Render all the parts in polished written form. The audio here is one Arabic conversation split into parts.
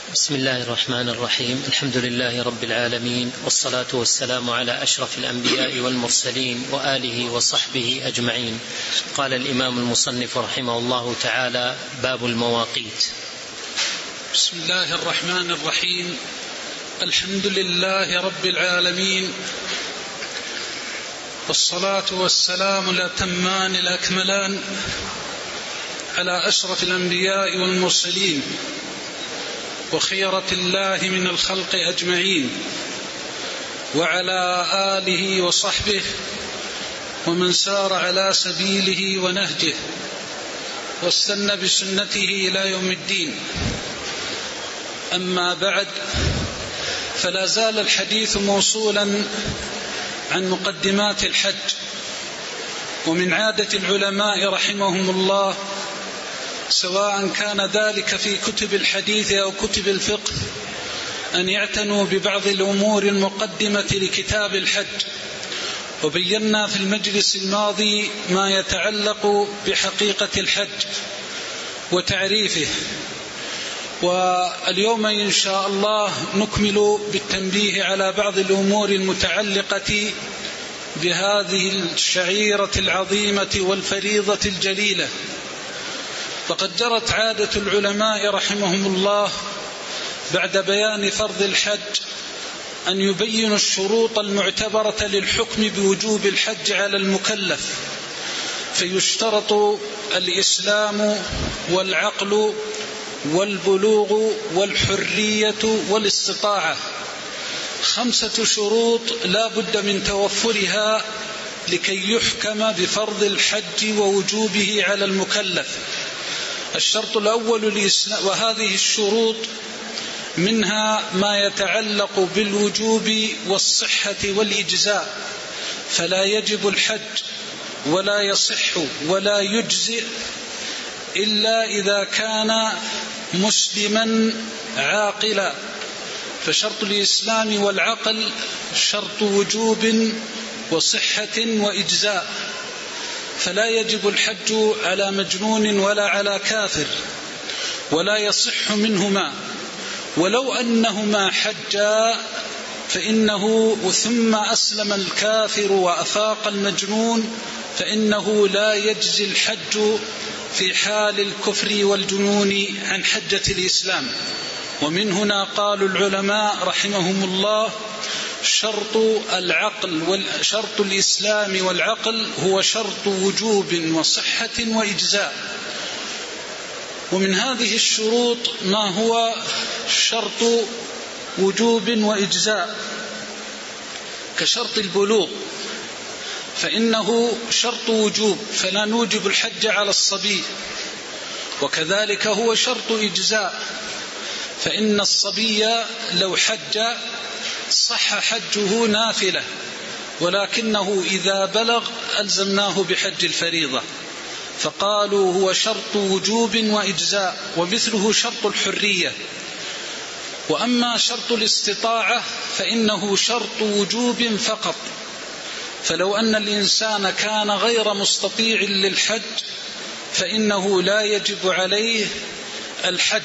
بسم الله الرحمن الرحيم. الحمد لله رب العالمين، والصلاة والسلام على أشرف الأنبياء والمرسلين وآله وصحبه أجمعين. قال الإمام المصنف رحمه الله تعالى: باب المواقيت. بسم الله الرحمن الرحيم. الحمد لله رب العالمين، والصلاة والسلام الأتمان الأكملان على أشرف الأنبياء والمرسلين وخيرة الله من الخلق أجمعين، وعلى آله وصحبه ومن سار على سبيله ونهجه واستنى بسنته إلى يوم الدين. أما بعد، فلا زال الحديث موصولا عن مقدمات الحج. ومن عادة العلماء رحمهم الله، سواء كان ذلك في كتب الحديث أو كتب الفقه، أن يعتنوا ببعض الأمور المقدمة لكتاب الحج. وبينا في المجلس الماضي ما يتعلق بحقيقة الحج وتعريفه، واليوم إن شاء الله نكمل بالتنبيه على بعض الأمور المتعلقة بهذه الشعيرة العظيمة والفريضة الجليلة. فقد جرت عادة العلماء رحمهم الله بعد بيان فرض الحج أن يبينوا الشروط المعتبرة للحكم بوجوب الحج على المكلف، فيشترط الإسلام والعقل والبلوغ والحرية والاستطاعة، 5 شروط لا بد من توفرها لكي يحكم بفرض الحج ووجوبه على المكلف. الشرط الأول الإسلام، وهذه الشروط منها ما يتعلق بالوجوب والصحة والإجزاء، فلا يجب الحج ولا يصح ولا يجزئ إلا إذا كان مسلما عاقلا. فشرط الإسلام والعقل شرط وجوب وصحة وإجزاء، فلا يجب الحج على مجنون ولا على كافر، ولا يصح منهما، ولو أنهما حجا فإنه ثم أسلم الكافر وأفاق المجنون فإنه لا يجزي الحج في حال الكفر والجنون عن حجة الإسلام. ومن هنا قالوا العلماء رحمهم الله: شرط الإسلام والعقل هو شرط وجوب وصحة وإجزاء. ومن هذه الشروط ما هو شرط وجوب وإجزاء، كشرط البلوغ، فإنه شرط وجوب فلا نوجب الحج على الصبي، وكذلك هو شرط إجزاء، فإن الصبي لو حج صح حجه نافلة، ولكنه إذا بلغ ألزمناه بحج الفريضة، فقالوا هو شرط وجوب وإجزاء. ومثله شرط الحرية. وأما شرط الاستطاعة فإنه شرط وجوب فقط، فلو أن الإنسان كان غير مستطيع للحج فإنه لا يجب عليه الحج.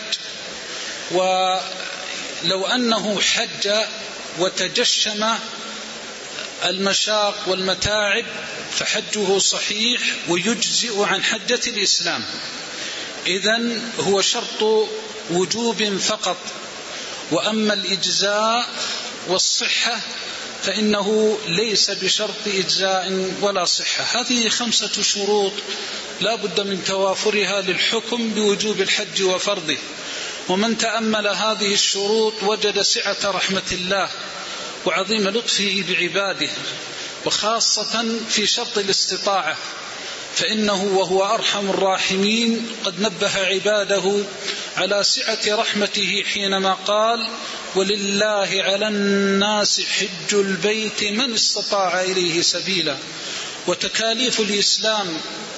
ولو أنه حج وتجشم المشاق والمتاعب فحجه صحيح ويجزئ عن حجة الإسلام. إذن هو شرط وجوب فقط. وأما الإجزاء والصحة فإنه ليس بشرط إجزاء ولا صحة. هذه 5 شروط لا بد من توافرها للحكم بوجوب الحج وفرضه. ومن تأمل هذه الشروط وجد سعة رحمة الله وعظيم لطفه بعباده، وخاصة في شرط الاستطاعة، فإنه وهو أرحم الراحمين قد نبه عباده على سعة رحمته حينما قال: ولله على الناس حج البيت من استطاع إليه سبيلا. وتكاليف الإسلام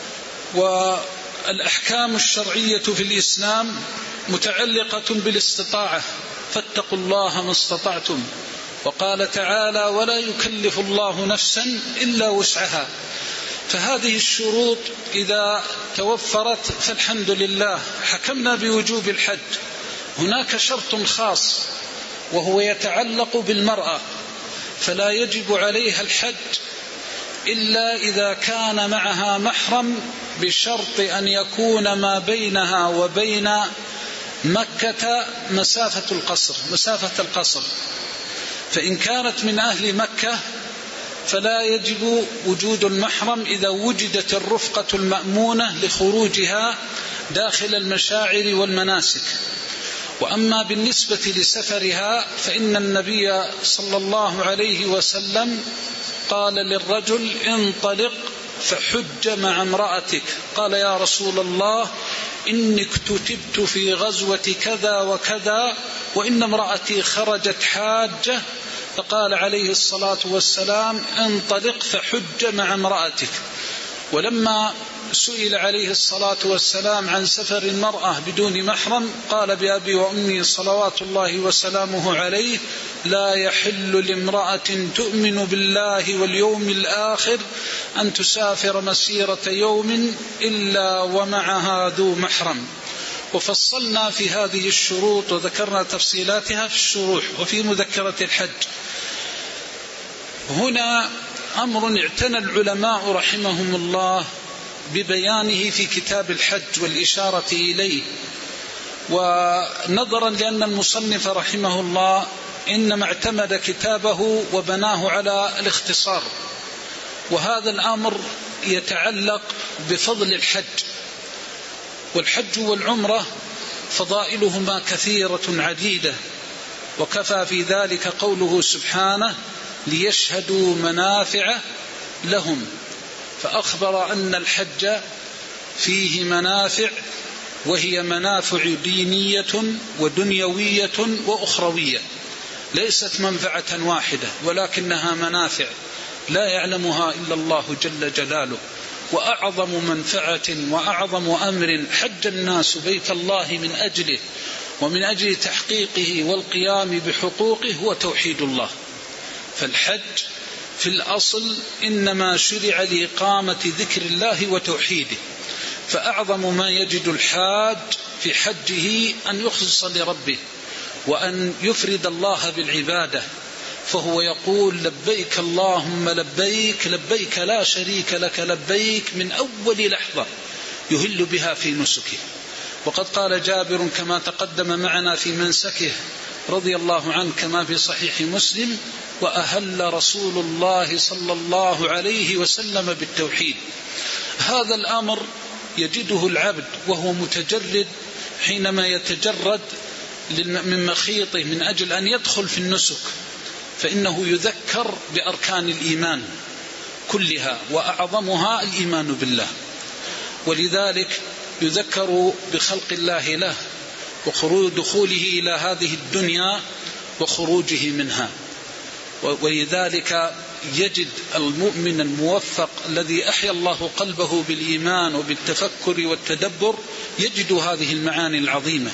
والأحكام الشرعية في الإسلام متعلقة بالاستطاعة، فاتقوا الله ما استطعتم. وقال تعالى: ولا يكلف الله نفسا إلا وسعها. فهذه الشروط إذا توفرت فالحمد لله، حكمنا بوجوب الحج. هناك شرط خاص وهو يتعلق بالمرأة، فلا يجب عليها الحج إلا إذا كان معها محرم، بشرط أن يكون ما بينها وبين مكة مسافة القصر. فإن كانت من أهل مكة فلا يجب وجود المحرم إذا وجدت الرفقة المأمونة لخروجها داخل المشاعر والمناسك. وأما بالنسبة لسفرها فإن النبي صلى الله عليه وسلم قال للرجل: انطلق فحج مع امرأتك. قال: يا رسول الله، إني اكتتبت في غزوة كذا وكذا، وإن امرأتي خرجت حاجة. فقال عليه الصلاة والسلام: انطلق فحج مع امرأتك. ولما سئل عليه الصلاة والسلام عن سفر المرأة بدون محرم قال: بأبي وأمي صلوات الله وسلامه عليه: لا يحل لامرأة تؤمن بالله واليوم الآخر أن تسافر مسيرة يوم إلا ومعها ذو محرم. وفصلنا في هذه الشروط وذكرنا تفصيلاتها في الشروح وفي مذكرة الحج. هنا أمر اعتنى العلماء رحمهم الله ببيانه في كتاب الحج والإشارة إليه، ونظرا لأن المصنف رحمه الله إنما اعتمد كتابه وبناه على الاختصار، وهذا الأمر يتعلق بفضل الحج. والحج والعمرة فضائلهما كثيرة عديدة، وكفى في ذلك قوله سبحانه: ليشهدوا منافع لهم. فأخبر أن الحج فيه منافع، وهي منافع دينية ودنيوية وأخروية، ليست منفعة واحدة ولكنها منافع لا يعلمها إلا الله جل جلاله. وأعظم منفعة وأعظم أمر حج الناس بيت الله من أجله ومن أجل تحقيقه والقيام بحقوقه هو توحيد الله. فالحج في الأصل إنما شرع لإقامة ذكر الله وتوحيده، فأعظم ما يجد الحاج في حجه أن يخلص لربه وأن يفرد الله بالعبادة، فهو يقول: لبيك اللهم لبيك، لبيك لا شريك لك لبيك، من أول لحظة يهل بها في نسكه. وقد قال جابر كما تقدم معنا في منسكه رضي الله عنه كما في صحيح مسلم: وأهل رسول الله صلى الله عليه وسلم بالتوحيد. هذا الأمر يجده العبد وهو متجرد حينما يتجرد من مخيطه من أجل أن يدخل في النسك، فإنه يذكر بأركان الإيمان كلها وأعظمها الإيمان بالله، ولذلك يذكر بخلق الله له ودخوله إلى هذه الدنيا وخروجه منها. ولذلك يجد المؤمن الموفق الذي أحيا الله قلبه بالإيمان وبالتفكر والتدبر يجد هذه المعاني العظيمة.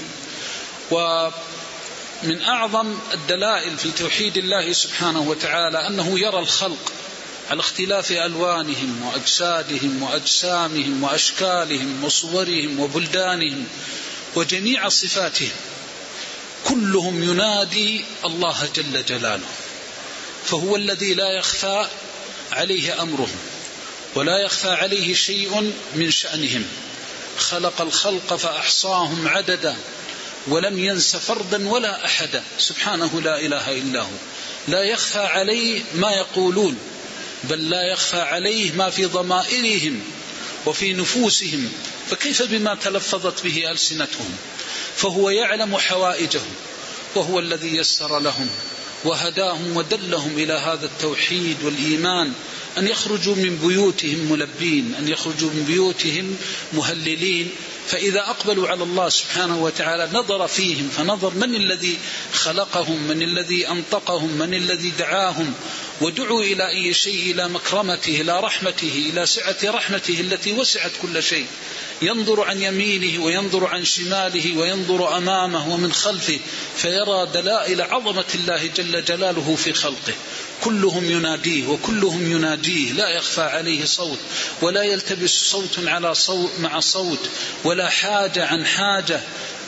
ومن أعظم الدلائل في توحيد الله سبحانه وتعالى أنه يرى الخلق على اختلاف ألوانهم وأجسادهم وأجسامهم وأشكالهم وصورهم وبلدانهم وجميع صفاتهم، كلهم ينادي الله جل جلاله، فهو الذي لا يخفى عليه أمرهم ولا يخفى عليه شيء من شأنهم. خلق الخلق فأحصاهم عددا ولم ينس فردا ولا أحدا، سبحانه لا إله إلا هو. لا يخفى عليه ما يقولون، بل لا يخفى عليه ما في ضمائرهم وفي نفوسهم، فكيف بما تلفظت به ألسنتهم؟ فهو يعلم حوائجهم، وهو الذي يسر لهم وهداهم ودلهم إلى هذا التوحيد والإيمان، أن يخرجوا من بيوتهم ملبين، أن يخرجوا من بيوتهم مهللين. فإذا أقبلوا على الله سبحانه وتعالى نظر فيهم فنظر من الذي خلقهم، من الذي أنطقهم، من الذي دعاهم، ودعوا إلى أي شيء، إلى مكرمته، إلى رحمته، إلى سعة رحمته التي وسعت كل شيء. ينظر عن يمينه وينظر عن شماله وينظر أمامه ومن خلفه، فيرى دلائل عظمة الله جل جلاله في خلقه. كلهم يناديه وكلهم يناجيه، لا يخفى عليه صوت، ولا يلتبس صوت على صوت مع صوت، ولا حاجة عن حاجة،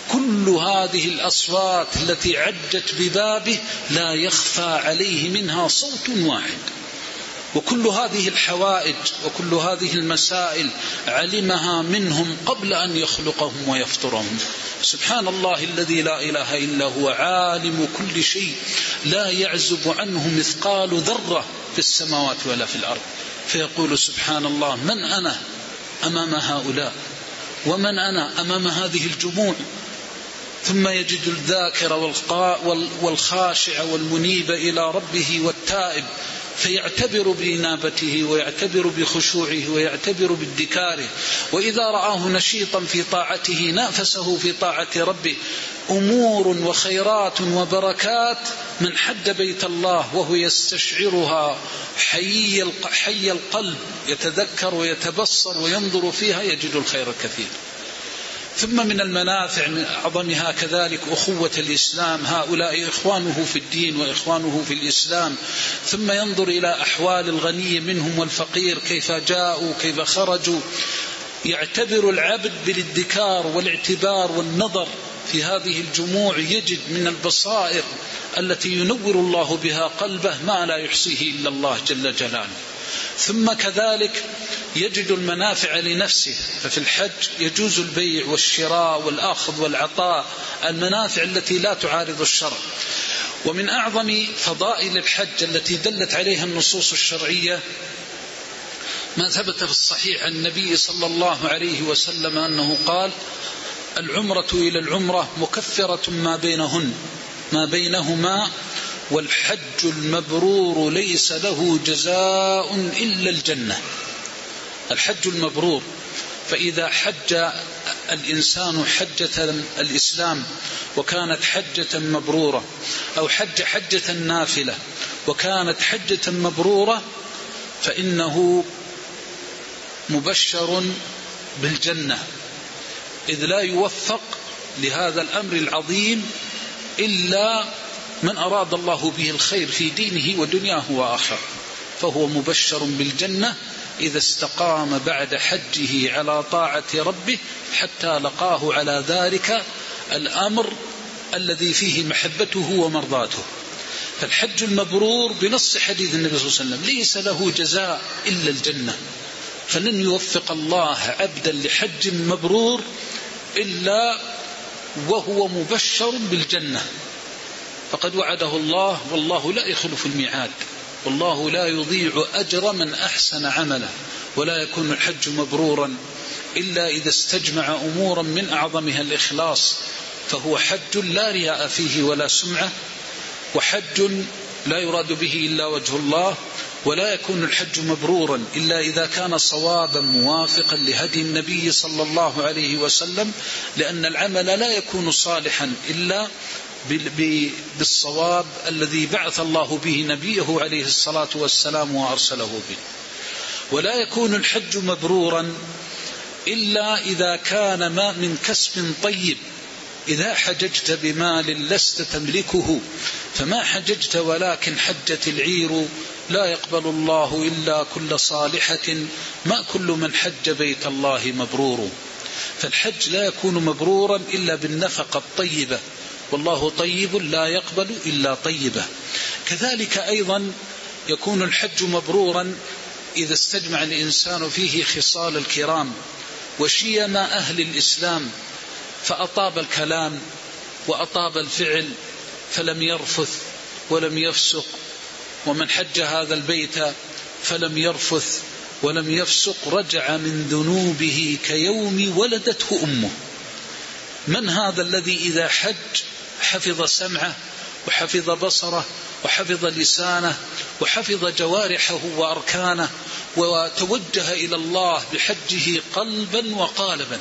كل هذه الأصوات التي عجت ببابه لا يخفى عليه منها صوت واحد، وكل هذه الحوائج وكل هذه المسائل علمها منهم قبل أن يخلقهم ويفطرهم. سبحان الله الذي لا إله إلا هو عالم كل شيء، لا يعزب عنه مثقال ذرة في السماوات ولا في الأرض. فيقول سبحان الله: من أنا أمام هؤلاء، ومن أنا أمام هذه الجموع؟ ثم يجد الذاكر والخاشع والمنيب إلى ربه والتائب، فيعتبر بإنابته ويعتبر بخشوعه ويعتبر بادكاره. وإذا رآه نشيطا في طاعته نافسه في طاعة ربه. أمور وخيرات وبركات من حج بيت الله وهو يستشعرها حي القلب، يتذكر ويتبصر وينظر فيها، يجد الخير الكثير. ثم من المنافع من أعظمها كذلك أخوة الإسلام، هؤلاء إخوانه في الدين وإخوانه في الإسلام. ثم ينظر إلى أحوال الغني منهم والفقير، كيف جاءوا كيف خرجوا. يعتبر العبد بالادكار والاعتبار والنظر في هذه الجموع، يجد من البصائر التي ينور الله بها قلبه ما لا يحصيه إلا الله جل جلاله. ثم كذلك يجد المنافع لنفسه، ففي الحج يجوز البيع والشراء والأخذ والعطاء، المنافع التي لا تعارض الشرع. ومن أعظم فضائل الحج التي دلت عليها النصوص الشرعية ما ثبت في الصحيح عن النبي صلى الله عليه وسلم أنه قال: العمرة إلى العمرة مكفرة ما بينهما، والحج المبرور ليس له جزاء إلا الجنة. الحج المبرور، فإذا حج الإنسان حجة الإسلام وكانت حجة مبرورة، أو حج حجة نافلة وكانت حجة مبرورة، فإنه مبشر بالجنة، إذ لا يوفق لهذا الأمر العظيم إلا من أراد الله به الخير في دينه ودنياه وآخرته، فهو مبشر بالجنة إذا استقام بعد حجه على طاعة ربه حتى لقاه على ذلك الأمر الذي فيه محبته ومرضاته. فالحج المبرور بنص حديث النبي صلى الله عليه وسلم ليس له جزاء إلا الجنة، فلن يوفق الله عبدا لحج مبرور إلا وهو مبشر بالجنة، فقد وعده الله، والله لا يخلف الميعاد، والله لا يضيع أجر من أحسن عمله. ولا يكون الحج مبرورا إلا إذا استجمع أمورا من أعظمها الإخلاص، فهو حج لا رياء فيه ولا سمعة، وحج لا يراد به إلا وجه الله. ولا يكون الحج مبرورا إلا إذا كان صوابا موافقا لهدي النبي صلى الله عليه وسلم، لأن العمل لا يكون صالحا إلا بالصواب الذي بعث الله به نبيه عليه الصلاة والسلام وأرسله به. ولا يكون الحج مبرورا إلا إذا كان ما من كسب طيب. إذا حججت بمال لست تملكه فما حججت ولكن حجت العير، لا يقبل الله إلا كل صالحة، ما كل من حج بيت الله مبرور. فالحج لا يكون مبرورا إلا بالنفقة الطيبة، والله طيب لا يقبل إلا طيبة. كذلك أيضا يكون الحج مبرورا إذا استجمع الإنسان فيه خصال الكرام وشيما أهل الإسلام، فأطاب الكلام وأطاب الفعل، فلم يرفث ولم يفسق. ومن حج هذا البيت فلم يرفث ولم يفسق رجع من ذنوبه كيوم ولدته أمه. من هذا الذي إذا حج حفظ سمعه وحفظ بصره وحفظ لسانه وحفظ جوارحه وأركانه وتوجه إلى الله بحجه قلبا وقالبا؟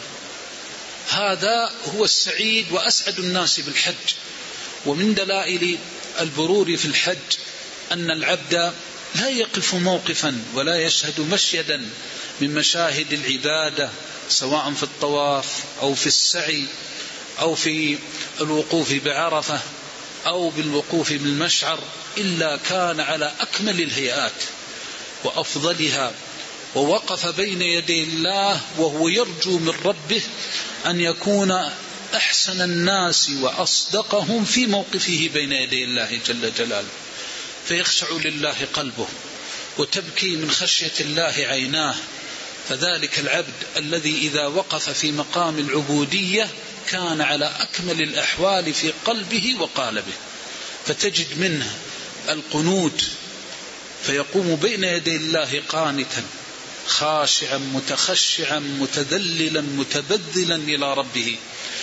هذا هو السعيد وأسعد الناس بالحج. ومن دلائل البرور في الحج أن العبد لا يقف موقفا ولا يشهد مشيدا من مشاهد العبادة، سواء في الطواف أو في السعي أو في الوقوف بعرفة أو بالوقوف بالمشعر، إلا كان على أكمل الهيئات وأفضلها، ووقف بين يدي الله وهو يرجو من ربه أن يكون أحسن الناس وأصدقهم في موقفه بين يدي الله جل جلاله، فيخشع لله قلبه وتبكي من خشية الله عيناه. فذلك العبد الذي إذا وقف في مقام العبودية كان على أكمل الأحوال في قلبه وقالبه، فتجد منه القنوت، فيقوم بين يدي الله قانتا خاشعا متخشعا متذللا متبذلا إلى ربه.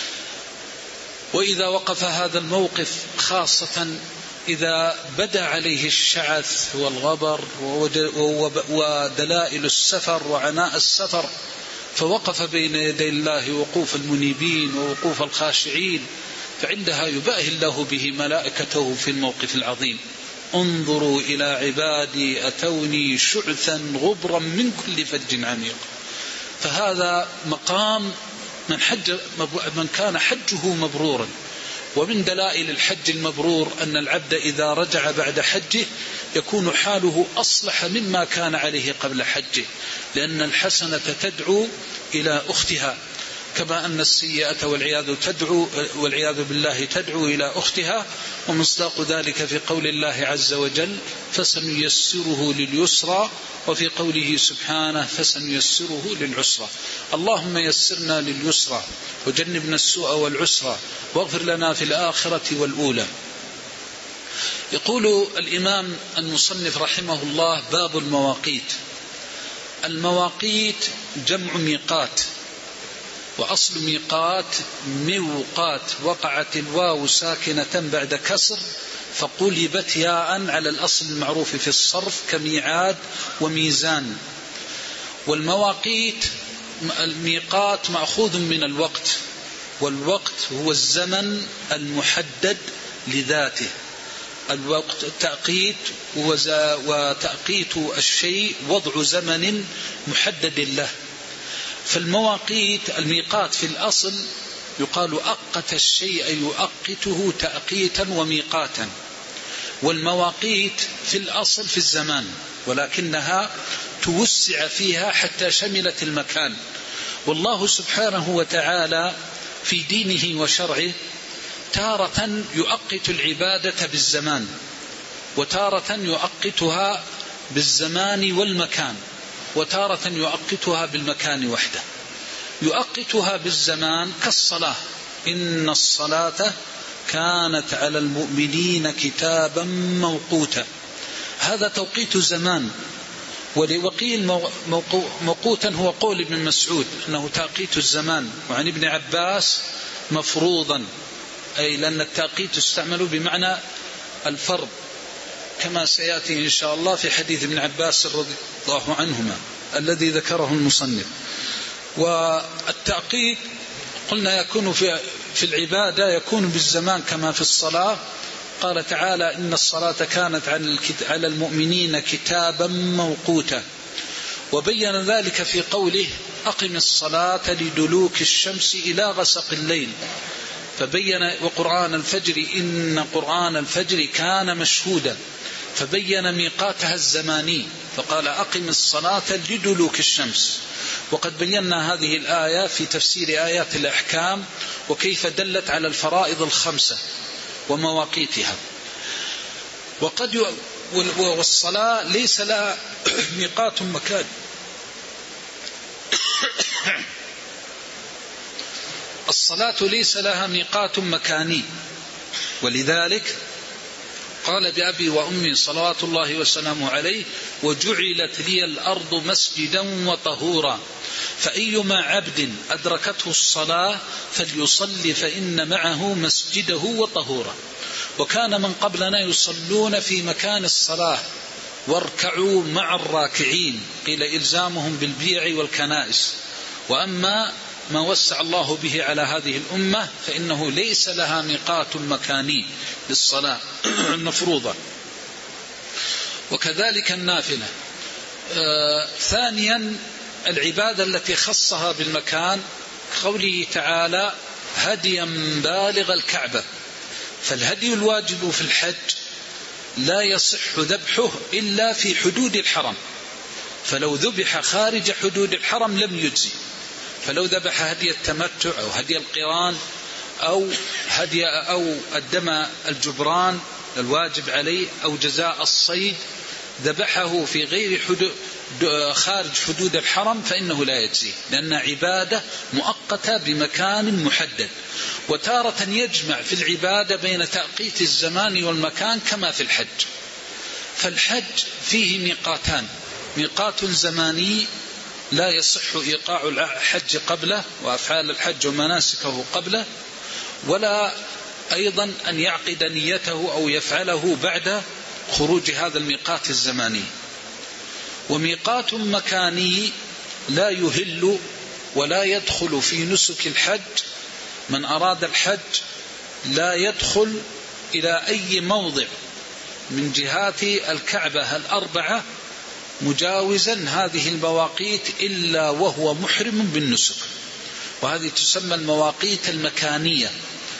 وإذا وقف هذا الموقف خاصة إذا بدا عليه الشعث والغبر ودلائل السفر وعناء السفر، فوقف بين يدي الله وقوف المنيبين ووقوف الخاشعين، فعندها يباهي الله به ملائكته في الموقف العظيم: انظروا إلى عبادي أتوني شعثا غبرا من كل فج عميق. فهذا مقام من كان حجه مبرورا. ومن دلائل الحج المبرور أن العبد إذا رجع بعد حجه يكون حاله أصلح مما كان عليه قبل حجه، لأن الحسنة تدعو إلى أختها، كما أن السيئة والعياذ بالله تدعو إلى أختها. ومصداق ذلك في قول الله عز وجل: فسنيسره لليسرى، وفي قوله سبحانه: فسنيسره للعسرى. اللهم يسرنا لليسرى وجنبنا السوء والعسرى واغفر لنا في الآخرة والأولى. يقول الإمام المصنف رحمه الله: باب المواقيت. المواقيت جمع ميقات، وأصل ميقات موقات، وقعت الواو ساكنة بعد كسر فقلبت ياء على الأصل المعروف في الصرف كميعاد وميزان. والمواقيت الميقات مأخوذ من الوقت، والوقت هو الزمن المحدد لذاته. الوقت تأقيت، وتأقيت الشيء وضع زمن محدد له. فالمواقيت الميقات في الأصل يقال أقت الشيء يؤقته تأقيتا وميقاتا، والمواقيت في الأصل في الزمان، ولكنها توسع فيها حتى شملت المكان. والله سبحانه وتعالى في دينه وشرعه تارة يؤقت العبادة بالزمان، وتارة يؤقتها بالزمان والمكان، وتارة يؤقتها بالمكان وحده. يؤقتها بالزمان كالصلاة: إن الصلاة كانت على المؤمنين كتابا موقوتا. هذا توقيت زمان. وقيل موقوتا هو قول ابن مسعود أنه تأقيت الزمان، وعن ابن عباس مفروضا، أي لأن التأقيت استعملوا بمعنى الفرض، كما سيأتي إن شاء الله في حديث ابن عباس رضي الله عنهما الذي ذكره المصنف. والتأقيت قلنا يكون في العبادة يكون بالزمان كما في الصلاة. قال تعالى: إن الصلاة كانت على المؤمنين كتابا موقوتا. وبين ذلك في قوله: أقم الصلاة لدلوك الشمس إلى غسق الليل. فبين: وقرآن الفجر إن قرآن الفجر كان مشهودا. فبين ميقاتها الزماني، فقال: أقم الصلاة لدلوك الشمس. وقد بينا هذه الآية في تفسير آيات الأحكام وكيف دلت على الفرائض الخمسة ومواقيتها. والصلاة ليس لها ميقات مكان. الصلاة ليس لها ميقات مكاني، ولذلك قال بأبي وأمي صلوات الله وسلامه عليه: وجعلت لي الأرض مسجدا وطهورا، فأيما عبد أدركته الصلاة فليصلي فإن معه مسجده وطهورا. وكان من قبلنا يصلون في مكان الصلاة: واركعوا مع الراكعين، قيل إلزامهم بالبيع والكنائس. وأما ما وسع الله به على هذه الأمة فإنه ليس لها ميقات مكاني للصلاة المفروضة، وكذلك النافلة. ثانيا العبادة التي خصها بالمكان، قوله تعالى: هديا بالغ الكعبة. فالهدي الواجب في الحج لا يصح ذبحه إلا في حدود الحرم، فلو ذبح خارج حدود الحرم لم يجزي. فلو ذبح هدي التمتع أو هدي القران أو هدي أو الدم الجبران الواجب عليه أو جزاء الصيد ذبحه في غير خارج حدود الحرم فإنه لا يجزيه، لأن عبادة مؤقتة بمكان محدد. وتارة يجمع في العبادة بين تأقيت الزمان والمكان كما في الحج. فالحج فيه ميقاتان: ميقات زماني لا يصح إيقاع الحج قبله وأفعال الحج ومناسكه قبله، ولا أيضا أن يعقد نيته أو يفعله بعد خروج هذا الميقات الزماني. وميقات مكاني لا يهل ولا يدخل في نسك الحج. من أراد الحج لا يدخل إلى أي موضع من جهات الكعبة الأربعة مجاوزا هذه المواقيت إلا وهو محرم بالنسك، وهذه تسمى المواقيت المكانية.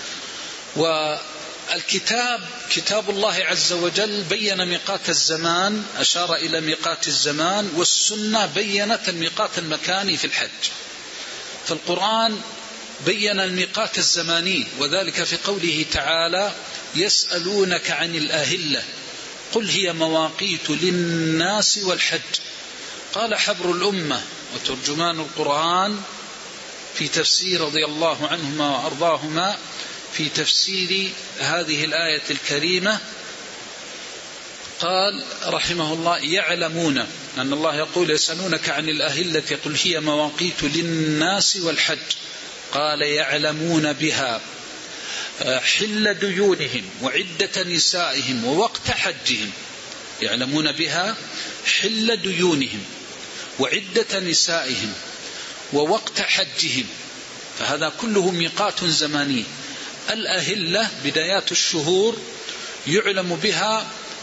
والكتاب كتاب الله عز وجل بين ميقات الزمان، أشار إلى ميقات الزمان، والسنة بينت الميقات المكاني في الحج. فالقرآن بين الميقات الزماني، وذلك في قوله تعالى: يسألونك عن الأهلة قل هي مواقيت للناس والحج. قال حبر الأمة وترجمان القرآن في تفسير رضي الله عنهما وأرضاهما في تفسير هذه الآية الكريمة، قال رحمه الله: يعلمون أن الله يقول: يسألونك عن الأهلة قل هي مواقيت للناس والحج. قال: يعلمون بها حل ديونهم وعدة نسائهم ووقت حجهم. يعلمون بها حل ديونهم وعدة نسائهم ووقت حجهم، فهذا كله ميقات زماني. الأهلة بدايات الشهور يعلم بها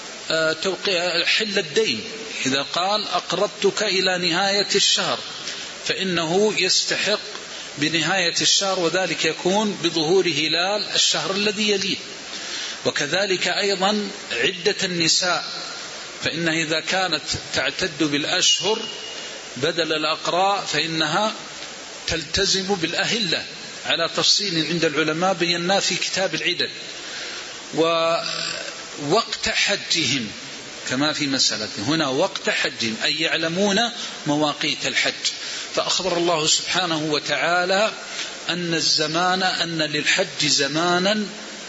حل الدين. إذا قال: أقرضتك إلى نهاية الشهر، فإنه يستحق بنهاية الشهر، وذلك يكون بظهور هلال الشهر الذي يليه. وكذلك أيضا عدة النساء، فإنها إذا كانت تعتد بالأشهر بدل الأقراء فإنها تلتزم بالأهلة على تفصيل عند العلماء بينا في كتاب العدد. ووقت حجهم كما في مسألة هنا وقت حجهم، أي يعلمون مواقيت الحج. فأخبر الله سبحانه وتعالى أن الزمان، أن للحج زمانا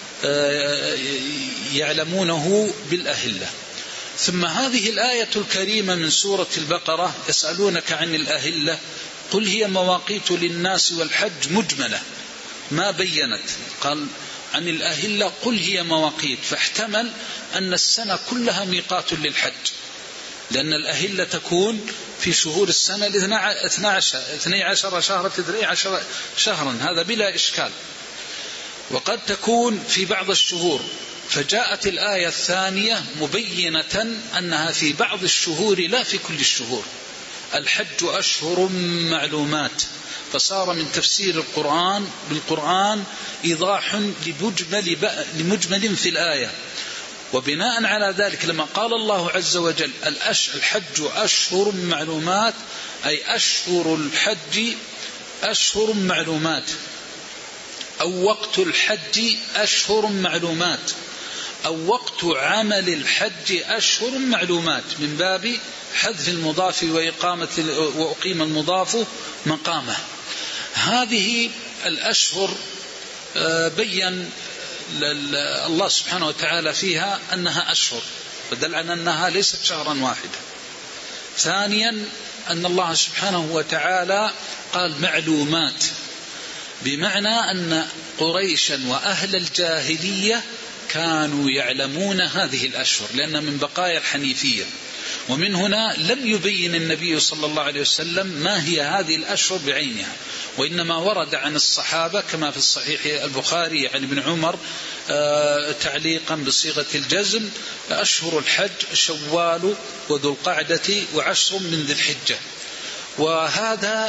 يعلمونه بالأهلة. ثم هذه الآية الكريمة من سورة البقرة: يسألونك عن الأهلة قل هي مواقيت للناس والحج، مجملة ما بينت. قال عن الأهلة قل هي مواقيت، فاحتمل أن السنة كلها ميقات للحج، لأن الأهلة تكون في شهور السنة 12 شهرا 13 شهرا، هذا بلا إشكال. وقد تكون في بعض الشهور، فجاءت الآية الثانية مبينة أنها في بعض الشهور لا في كل الشهور. الحج أشهر معلومات، فصار من تفسير القرآن بالقرآن إيضاح لمجمل في الآية. وبناء على ذلك لما قال الله عز وجل: الحج أشهر معلومات، أي أشهر الحج أشهر معلومات، أو وقت الحج أشهر معلومات، أو وقت عمل الحج أشهر معلومات، من باب حذف المضاف وأقيم المضاف مقامه. هذه الأشهر بين الله سبحانه وتعالى فيها أنها أشهر، فدل على أنها ليست شهرا واحدا. ثانيا أن الله سبحانه وتعالى قال معلومات، بمعنى أن قريشا وأهل الجاهلية كانوا يعلمون هذه الأشهر، لأن من بقايا الحنيفية. ومن هنا لم يبين النبي صلى الله عليه وسلم ما هي هذه الأشهر بعينها، وإنما ورد عن الصحابة كما في الصحيح البخاري عن ابن عمر تعليقا بصيغة الجزم: أشهر الحج شوال وذو القعدة وعشر من ذي الحجة. وهذا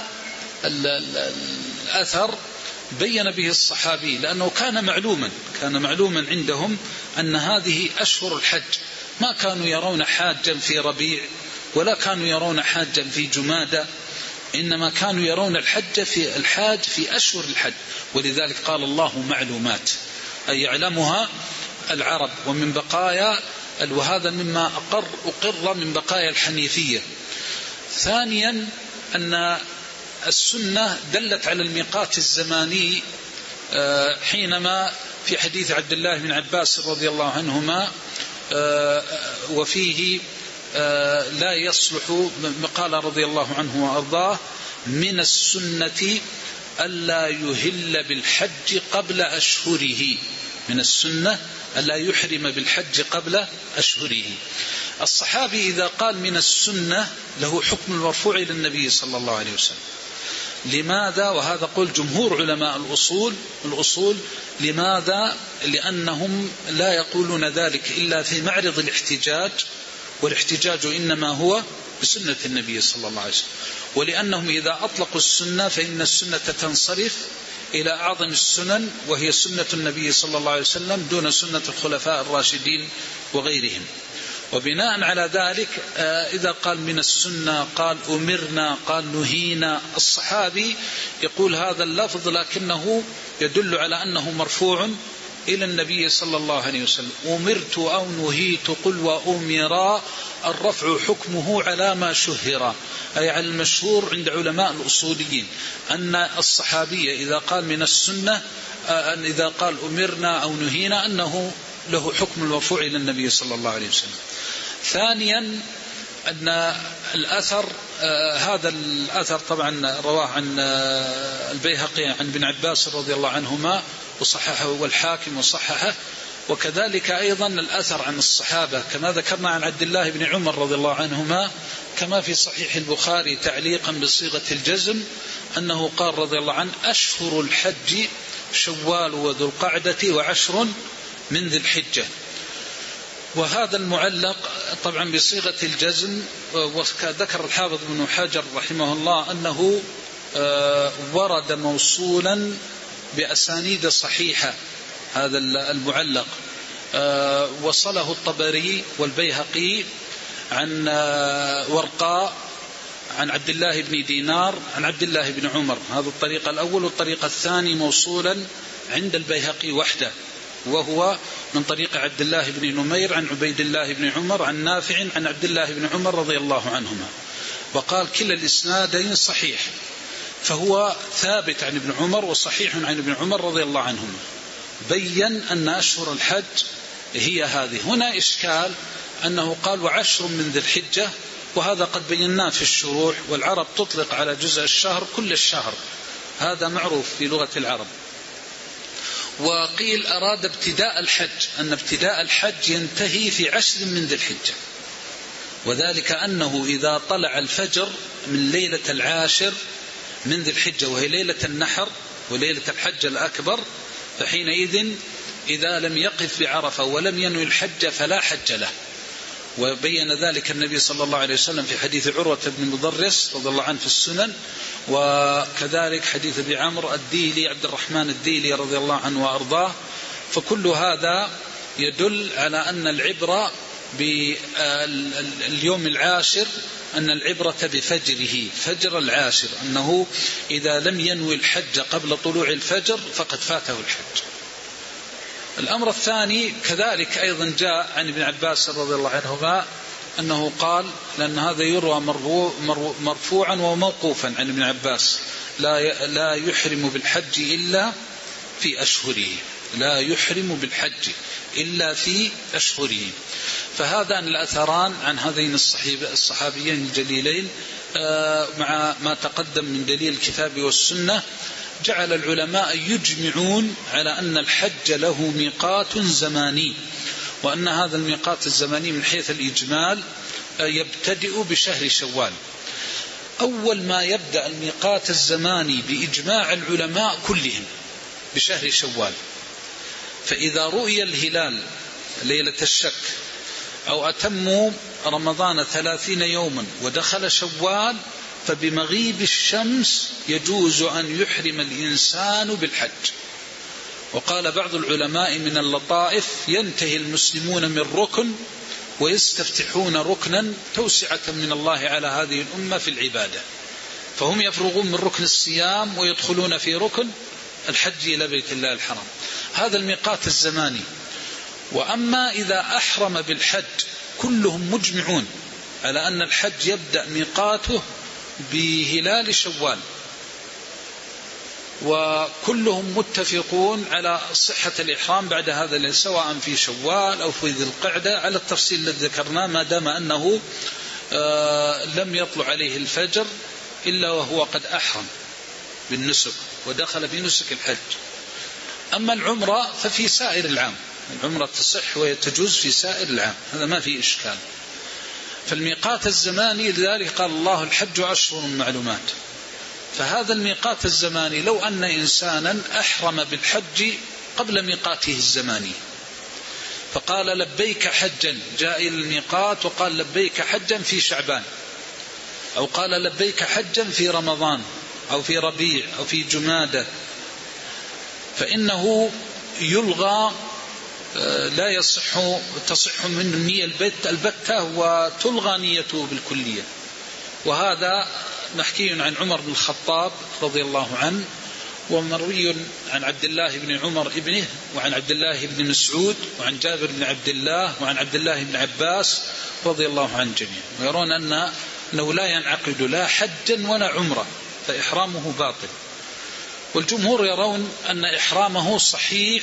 الأثر بين به الصحابي، لأنه كان معلوما عندهم أن هذه أشهر الحج. ما كانوا يرون حاجا في ربيع، ولا كانوا يرون حاجا في جمادى، إنما كانوا يرون الحاج في أشهر الحج، ولذلك قال الله معلومات أي يعلمها العرب. ومن بقايا، وهذا مما أقر من بقايا الحنيفية. ثانيا أن السنة دلت على الميقات الزماني، حينما في حديث عبد الله بن عباس رضي الله عنهما وفيه لا يصلح، قال رضي الله عنه وأرضاه: من السنة ألا يهل بالحج قبل أشهره، من السنة ألا يحرم بالحج قبل أشهره. الصحابي إذا قال من السنة له حكم المرفوع إلى النبي صلى الله عليه وسلم. لماذا؟ وهذا قول جمهور علماء الأصول. لماذا؟ لأنهم لا يقولون ذلك إلا في معرض الاحتجاج، والاحتجاج إنما هو بسنة النبي صلى الله عليه وسلم. ولأنهم إذا أطلقوا السنة فإن السنة تنصرف إلى أعظم السنن، وهي سنة النبي صلى الله عليه وسلم دون سنة الخلفاء الراشدين وغيرهم. وبناء على ذلك إذا قال من السنة، قال أمرنا، قال نهينا، الصحابي يقول هذا اللفظ لكنه يدل على أنه مرفوع إلى النبي صلى الله عليه وسلم. أمرت أو نهيت قل وأمرا، الرفع حكمه على ما شهر، أي على المشهور عند علماء الأصوليين، أن الصحابي إذا قال من السنة، أن إذا قال أمرنا أو نهينا أنه له حكم المرفوع إلى النبي صلى الله عليه وسلم. ثانيا أن الأثر، هذا الأثر طبعا رواه عن البيهقي عن ابن عباس رضي الله عنهما وصححه، والحاكم وصححه، وكذلك أيضا الأثر عن الصحابة كما ذكرنا عن عبد الله بن عمر رضي الله عنهما، كما في صحيح البخاري تعليقا بصيغة الجزم أنه قال رضي الله عنه: أشهر الحج شوال وذو القعدة وعشر من ذي الحجة. وهذا المعلق طبعا بصيغة الجزم، وذكر الحافظ بن حجر رحمه الله أنه ورد موصولا بأسانيد صحيحة، هذا المعلق وصله الطبري والبيهقي عن ورقاء عن عبد الله بن دينار عن عبد الله بن عمر، هذا الطريق الأول. والطريق الثاني موصولا عند البيهقي وحده، وهو من طريق عبد الله بن نمير عن عبيد الله بن عمر عن نافع عن عبد الله بن عمر رضي الله عنهما. وقال كلا الإسنادين صحيح، فهو ثابت عن ابن عمر وصحيح عن ابن عمر رضي الله عنهما. بين أن أشهر الحج هي هذه. هنا إشكال أنه قال وعشر من ذي الحجة، وهذا قد بيناه في الشروح، والعرب تطلق على جزء الشهر كل الشهر، هذا معروف في لغة العرب. وقيل أراد ابتداء الحج، أن ابتداء الحج ينتهي في 10 من ذي الحجة، وذلك أنه إذا طلع الفجر من ليلة 10 من ذي الحجة، وهي ليلة النحر وليلة الحج الأكبر، فحينئذ إذا لم يقف بعرفة ولم ينوي الحج فلا حج له. وبين ذلك النبي صلى الله عليه وسلم في حديث عروة بن مضرس رضي الله عنه في السنن، وكذلك حديث أبي عمرو الديلي عبد الرحمن الديلي رضي الله عنه وأرضاه. فكل هذا يدل على أن العبرة باليوم 10، أن العبرة بفجره، فجر 10، أنه إذا لم ينوي الحج قبل طلوع الفجر فقد فاته الحج. الأمر الثاني كذلك أيضا جاء عن ابن عباس رضي الله عنهما أنه قال، لأن هذا يروى مرفوعا وموقوفا عن ابن عباس: لا يحرم بالحج إلا في أشهره، لا يحرم بالحج إلا في أشهره. فهذا الأثران عن هذين الصحابيين الجليلين مع ما تقدم من دليل الكتاب والسنة جعل العلماء يجمعون على أن الحج له ميقات زماني، وأن هذا الميقات الزماني من حيث الإجمال يبتدئ بشهر شوال. أول ما يبدأ الميقات الزماني بإجماع العلماء كلهم بشهر شوال. فإذا رؤي الهلال ليلة الشك أو أتموا رمضان 30 يوما ودخل شوال، فبمغيب الشمس يجوز أن يحرم الإنسان بالحج. وقال بعض العلماء من اللطائف: ينتهي المسلمون من ركن ويستفتحون ركنا توسعة من الله على هذه الأمة في العبادة. فهم يفرغون من ركن الصيام ويدخلون في ركن الحج إلى بيت الله الحرام. هذا الميقات الزماني. وأما إذا أحرم بالحج كلهم مجمعون على أن الحج يبدأ ميقاته بهلال شوال، وكلهم متفقون على صحة الإحرام بعد هذا، سواء في شوال أو في ذي القعدة، على التفصيل الذي ذكرناه، ما دام أنه لم يطلع عليه الفجر إلا وهو قد أحرم بالنسك ودخل في نسك الحج. أما العمرة ففي سائر العام، العمرة تصح وتجوز في سائر العام، هذا ما في إشكال. فالميقات الزماني لذلك قال الله الحج أشهر معلومات. فهذا الميقات الزماني لو أن إنسانا أحرم بالحج قبل ميقاته الزماني فقال لبيك حجا، جاء إلى الميقات وقال لبيك حجا في شعبان، أو قال لبيك حجا في رمضان أو في ربيع أو في جمادة، فإنه يلغى، لا تصح منه النية البتة وتلغى نيته بالكلية. وهذا محكي عن عمر بن الخطاب رضي الله عنه، ومروي عن عبد الله بن عمر ابنه، وعن عبد الله بن مسعود، وعن جابر بن عبد الله، وعن عبد الله بن عباس رضي الله عن جميع، ويرون أنه لا ينعقد لا حجا ولا عمرة، فإحرامه باطل. والجمهور يرون أن إحرامه صحيح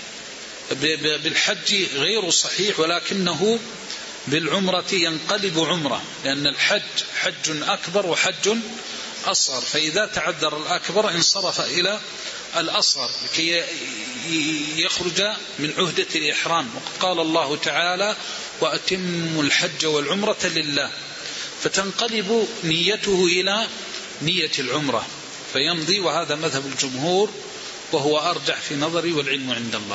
بالحج غير صحيح، ولكنه بالعمرة ينقلب عمرة، لأن الحج حج أكبر وحج أصغر، فإذا تعذر الأكبر انصرف إلى الأصغر لكي يخرج من عهدة الإحرام. وقد قال الله تعالى وأتموا الحج والعمرة لله، فتنقلب نيته إلى نية العمرة فيمضي، وهذا مذهب الجمهور وهو أرجح في نظري والعلم عند الله.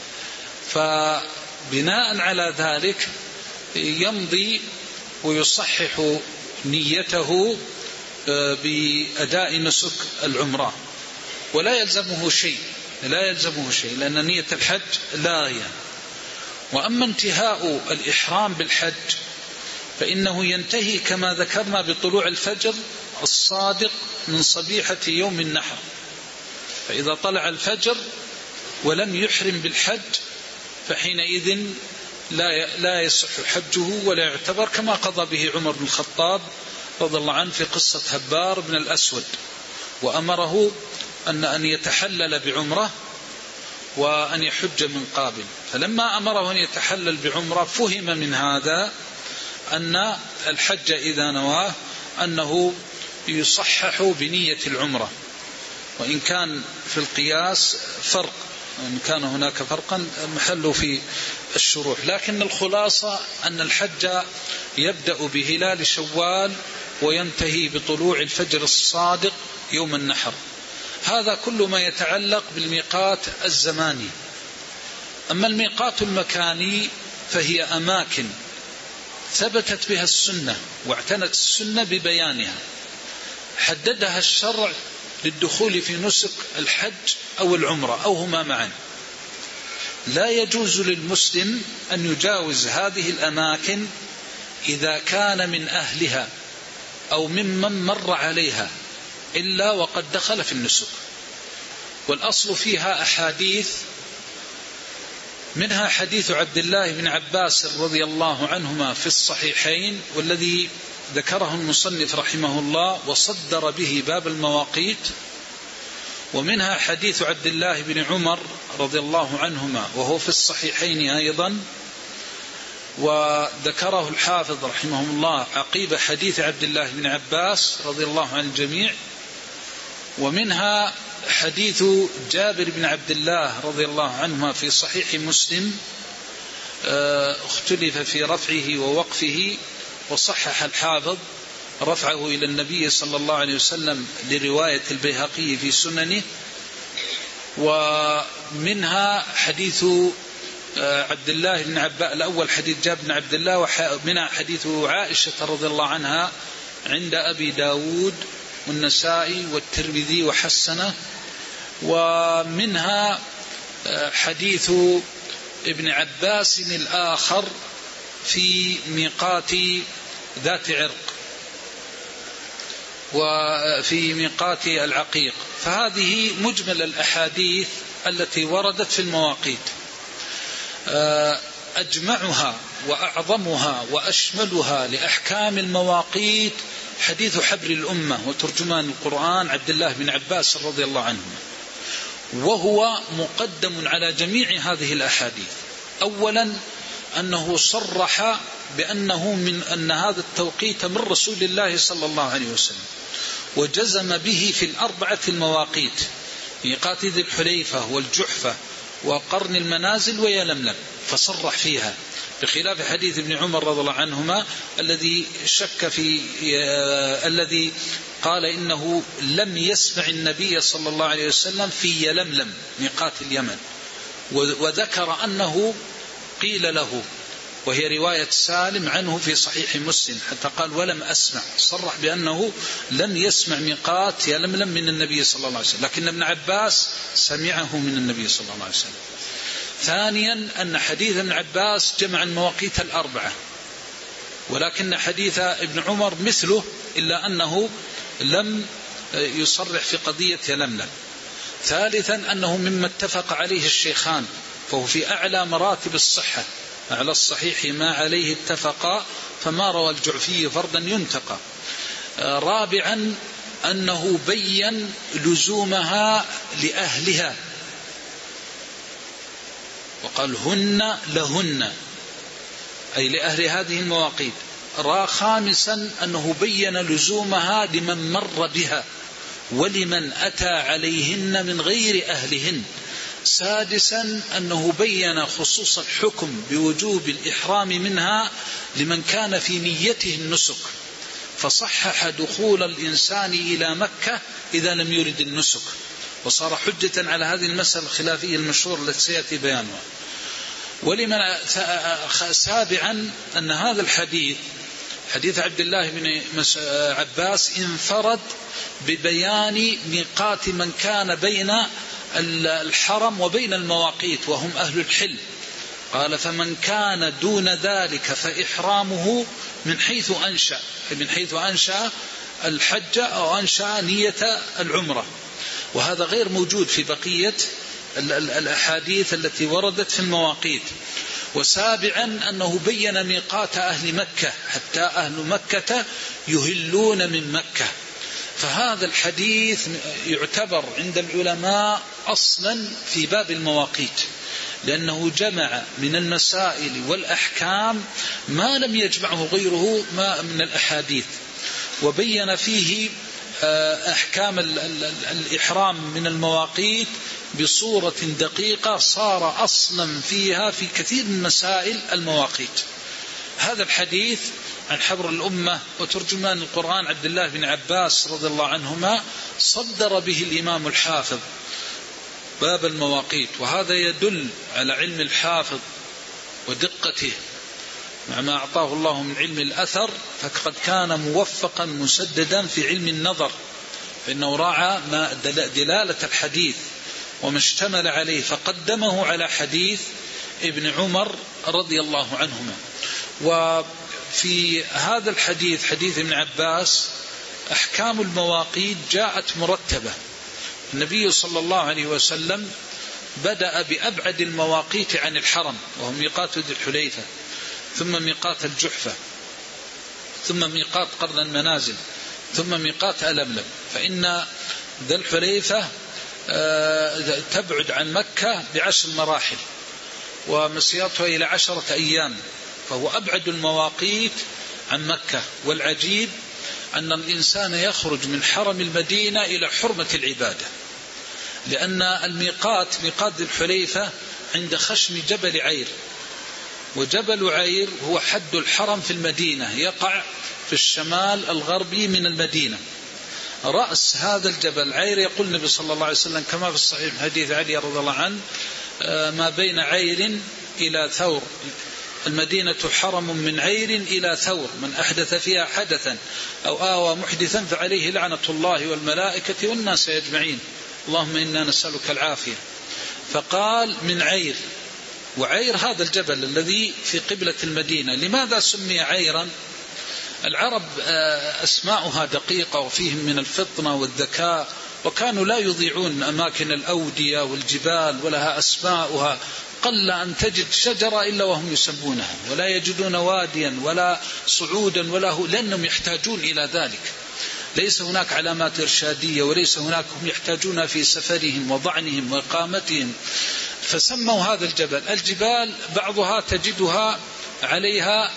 فبناء على ذلك يمضي ويصحح نيته بأداء نسك العمرة، ولا يلزمه شيء لأن نية الحج لاغية. وأما انتهاء الإحرام بالحج فإنه ينتهي كما ذكرنا بطلوع الفجر الصادق من صبيحة يوم النحر، فإذا طلع الفجر ولم يحرم بالحج فحينئذ لا يصح حجه ولا يعتبر، كما قضى به عمر بن الخطاب رضي الله عنه في قصة هبار بن الأسود، وأمره أن يتحلل بعمرة وأن يحج من قابل. فلما أمره أن يتحلل بعمرة فهم من هذا أن الحج إذا نواه أنه يصحح بنية العمرة، وإن كان في القياس فرق، إن كان هناك فرقا محله في الشروح، لكن الخلاصة أن الحج يبدأ بهلال شوال وينتهي بطلوع الفجر الصادق يوم النحر. هذا كل ما يتعلق بالميقات الزماني. أما الميقات المكاني فهي أماكن ثبتت بها السنة واعتنت السنة ببيانها، حددها الشرع للدخول في نسك الحج أو العمرة أو هما معا. لا يجوز للمسلم أن يجاوز هذه الأماكن إذا كان من أهلها أو ممن مر عليها إلا وقد دخل في النسك. والأصل فيها أحاديث، منها حديث عبد الله بن عباس رضي الله عنهما في الصحيحين، والذي ذكره المصنف رحمه الله وصدر به باب المواقيت. ومنها حديث عبد الله بن عمر رضي الله عنهما وهو في الصحيحين أيضا، وذكره الحافظ رحمه الله عقيب حديث عبد الله بن عباس رضي الله عن الجميع. ومنها حديث جابر بن عبد الله رضي الله عنهما في صحيح مسلم، اختلف في رفعه ووقفه، وصحح الحافظ رفعه إلى النبي صلى الله عليه وسلم لرواية البيهقي في سننه. ومنها حديث عبد الله بن عباس الأول حديث جابر بن عبد الله، ومنها حديث عائشة رضي الله عنها عند أبي داود والنسائي والترمذي وحسنه. ومنها حديث ابن عباس الآخر في ميقات ذات عرق. وفي ميقات العقيق. فهذه مجمل الأحاديث التي وردت في المواقيت. أجمعها وأعظمها وأشملها لأحكام المواقيت حديث حبر الأمة وترجمان القرآن عبد الله بن عباس رضي الله عنه، وهو مقدم على جميع هذه الأحاديث. أولا أنه صرح أن هذا التوقيت من رسول الله صلى الله عليه وسلم، وجزم به في الأربعة المواقيت: ميقات ذي الحليفة والجحفة وقرن المنازل ويلملم، فصرح فيها، بخلاف حديث ابن عمر رضي الله عنهما الذي شك في الذي قال إنه لم يسمع النبي صلى الله عليه وسلم في يلملم ميقات اليمن، وذكر أنه قيل له، وهي رواية سالم عنه في صحيح مسلم، حتى قال ولم أسمع، صرح بأنه لم يسمع ميقات يلملم من النبي صلى الله عليه وسلم، لكن ابن عباس سمعه من النبي صلى الله عليه وسلم. ثانيا أن حديث ابن عباس جمع المواقيت الأربعة، ولكن حديث ابن عمر مثله، إلا أنه لم يصرح في قضية يلملم. ثالثا أنه مما اتفق عليه الشيخان، فهو في أعلى مراتب الصحة، على الصحيح ما عليه اتفقا، فما روى الجعفي فردا ينتقى. رابعا أنه بين لزومها لأهلها، وقال هن لهن، أي لأهل هذه المواقيت. خامسا أنه بين لزومها لمن مر بها ولمن أتى عليهن من غير أهلهن. سادسا أنه بين خصوص الحكم بوجوب الإحرام منها لمن كان في نيته النسك، فصحح دخول الإنسان إلى مكة إذا لم يرد النسك، وصار حجة على هذه المسألة الخلافية المشهورة التي سيأتي بيانها. ولمن سابعا أن هذا الحديث، حديث عبد الله بن عباس، انفرد ببيان ميقات من كان بين الحرم وبين المواقيت وهم أهل الحل. قال فمن كان دون ذلك فإحرامه من حيث أنشأ الحج أو أنشأ نية العمرة، وهذا غير موجود في بقية الأحاديث التي وردت في المواقيت. وسابعا أنه بين ميقات أهل مكة، حتى أهل مكة يهلون من مكة. فهذا الحديث يعتبر عند العلماء أصلا في باب المواقيت، لأنه جمع من المسائل والأحكام ما لم يجمعه غيره ما من الأحاديث، وبين فيه أحكام الإحرام من المواقيت بصورة دقيقة صار أصلا فيها في كثير من مسائل المواقيت. هذا الحديث عن حبر الأمة وترجمان القرآن عبد الله بن عباس رضي الله عنهما صدر به الإمام الحافظ باب المواقيت، وهذا يدل على علم الحافظ ودقته مع ما أعطاه الله من علم الأثر، فقد كان موفقا مسددا في علم النظر، فإنه راعى ما دلالة الحديث وما اشتمل عليه، فقدمه على حديث ابن عمر رضي الله عنهما. وفي هذا الحديث، حديث ابن عباس، أحكام المواقيت جاءت مرتبة. النبي صلى الله عليه وسلم بدأ بأبعد المواقيت عن الحرم، وهم ميقات ذي الحليفة، ثم ميقات الجحفة، ثم ميقات قرن المنازل، ثم ميقات ألملم. فإن ذي الحليفة تبعد عن مكة ب10 مراحل، ومسيرتها إلى 10 أيام، فهو أبعد المواقيت عن مكة. والعجيب أن الإنسان يخرج من حرم المدينة إلى حرمة العبادة، لأن الميقات ميقات ذي الحليفة عند خشم جبل عير، وجبل عير هو حد الحرم في المدينة، يقع في الشمال الغربي من المدينة. رأس هذا الجبل عير، يقول النبي صلى الله عليه وسلم كما في الصحيح حديث علي رضي الله عنه: ما بين عير إلى ثور، المدينة حرم من عير إلى ثور، من أحدث فيها حدثا أو آوى محدثا فعليه لعنة الله والملائكة والناس أجمعين، اللهم إنا نسألك العافية. فقال من عير، وعير هذا الجبل الذي في قبلة المدينة. لماذا سمي عيرا؟ العرب أسماؤها دقيقة وفيهم من الفطنة والذكاء، وكانوا لا يضيعون أماكن الأودية والجبال ولها أسماؤها، قل أن تجد شجرة إلا وهم يسمونها، ولا يجدون واديا ولا صعودا لأنهم يحتاجون إلى ذلك. ليس هناك علامات إرشادية، وليس هناك، هم يحتاجون في سفرهم وضعنهم وإقامتهم، فسموا هذا الجبل. الجبال بعضها تجدها عليها